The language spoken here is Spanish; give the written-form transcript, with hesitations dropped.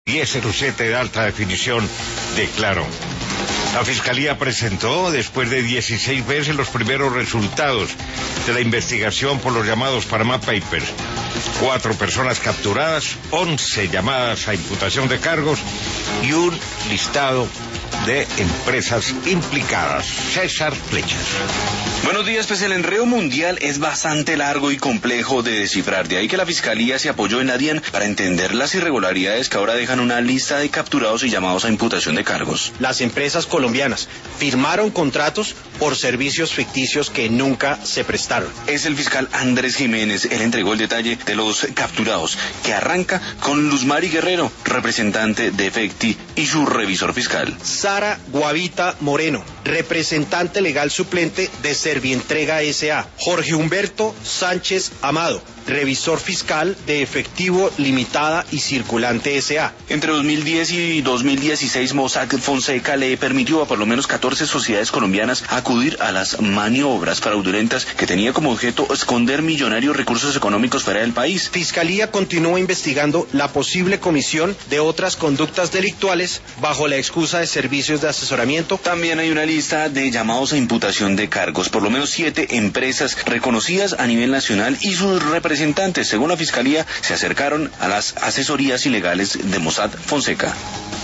1007 de alta definición de Claro. La Fiscalía presentó, después de 16 meses, los primeros resultados de la investigación por los llamados Panama Papers. 4 personas capturadas, 11 llamadas a imputación de cargos y un listado de empresas implicadas. César Flechas. Buenos días, pues el enredo mundial es bastante largo y complejo de descifrar. De ahí que la Fiscalía se apoyó en la DIAN para entender las irregularidades que ahora dejan una lista de capturados y llamados a imputación de cargos. Las empresas colombianas firmaron contratos por servicios ficticios que nunca se prestaron. Es el fiscal Andrés Jiménez. Él entregó el detalle de los capturados, que arranca con Luz Mari Guerrero, representante de Efecti, y su revisor fiscal. Sara Guavita Moreno, representante legal suplente de Servientrega S.A. Jorge Humberto Sánchez Amado, revisor fiscal de Efectivo Limitada y Circulante S.A. Entre 2010 y 2016, Mossack Fonseca le permitió a por lo menos 14 sociedades colombianas acudir a las maniobras fraudulentas que tenía como objeto esconder millonarios recursos económicos fuera del país. Fiscalía continúa investigando la posible comisión de otras conductas delictuales bajo la excusa de servicios de asesoramiento. También hay una lista de llamados a imputación de cargos, por lo menos 7 empresas reconocidas a nivel nacional y sus representantes, según la Fiscalía, se acercaron a las asesorías ilegales de Mossack Fonseca.